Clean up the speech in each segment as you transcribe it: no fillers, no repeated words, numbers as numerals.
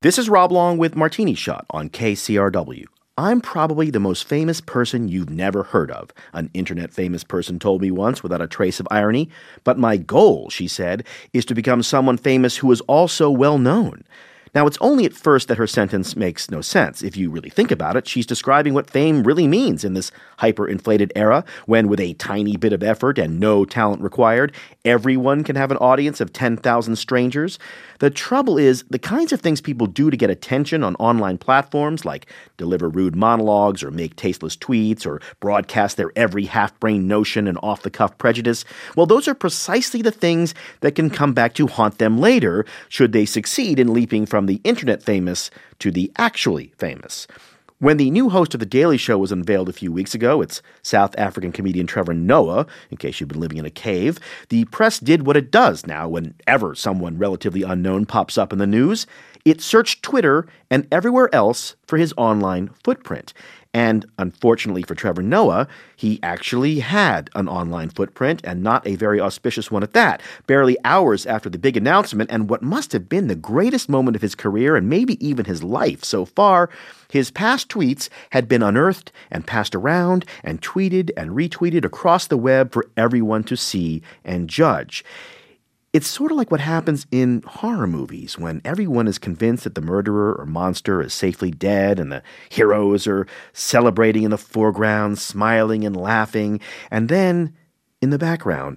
This is Rob Long with Martini Shot on KCRW. I'm probably the most famous person you've never heard of, an internet famous person told me once without a trace of irony. But my goal, she said, is to become someone famous who is also well known. Now, it's only at first that her sentence makes no sense. If you really think about it, she's describing what fame really means in this hyper-inflated era, when with a tiny bit of effort and no talent required, everyone can have an audience of 10,000 strangers. The trouble is, the kinds of things people do to get attention on online platforms, like deliver rude monologues or make tasteless tweets or broadcast their every half-brained notion and off-the-cuff prejudice, well, those are precisely the things that can come back to haunt them later, should they succeed in leaping from the internet famous to the actually famous. When the new host of The Daily Show was unveiled a few weeks ago, it's South African comedian Trevor Noah, in case you've been living in a cave, the press did what it does now whenever someone relatively unknown pops up in the news. It searched Twitter and everywhere else for his online footprint. And unfortunately for Trevor Noah, he actually had an online footprint, and not a very auspicious one at that. Barely hours after the big announcement and what must have been the greatest moment of his career and maybe even his life so far, his past tweets had been unearthed and passed around and tweeted and retweeted across the web for everyone to see and judge. It's sort of like what happens in horror movies when everyone is convinced that the murderer or monster is safely dead and the heroes are celebrating in the foreground, smiling and laughing, and then, in the background,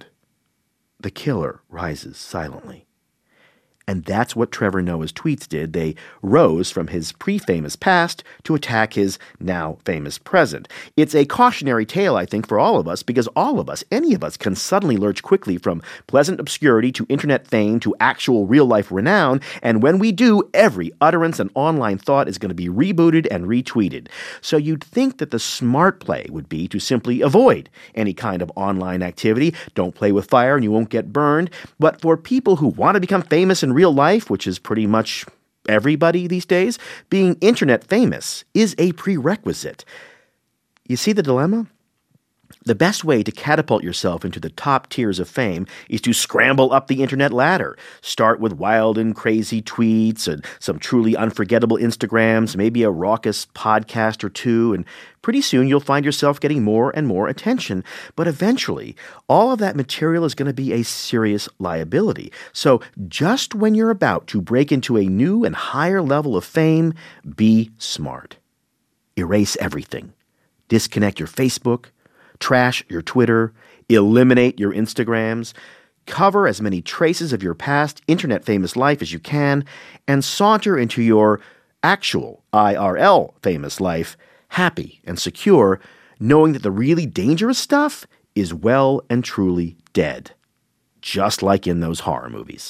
the killer rises silently. And that's what Trevor Noah's tweets did. They rose from his pre-famous past to attack his now famous present. It's a cautionary tale, I think, for all of us, because all of us, any of us, can suddenly lurch quickly from pleasant obscurity to internet fame to actual real-life renown. And when we do, every utterance and online thought is going to be rebooted and retweeted. So you'd think that the smart play would be to simply avoid any kind of online activity. Don't play with fire and you won't get burned. But for people who want to become famous in real life, which is pretty much everybody these days, being internet famous is a prerequisite. You see the dilemma? The best way to catapult yourself into the top tiers of fame is to scramble up the internet ladder. Start with wild and crazy tweets and some truly unforgettable Instagrams, maybe a raucous podcast or two, and pretty soon you'll find yourself getting more and more attention. But eventually, all of that material is going to be a serious liability. So just when you're about to break into a new and higher level of fame, be smart. Erase everything. Disconnect your Facebook. Trash your Twitter, eliminate your Instagrams, cover as many traces of your past internet famous life as you can, and saunter into your actual IRL famous life, happy and secure, knowing that the really dangerous stuff is well and truly dead, just like in those horror movies.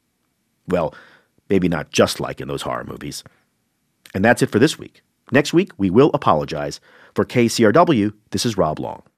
Well, maybe not just like in those horror movies. And that's it for this week. Next week, we will apologize. For KCRW, this is Rob Long.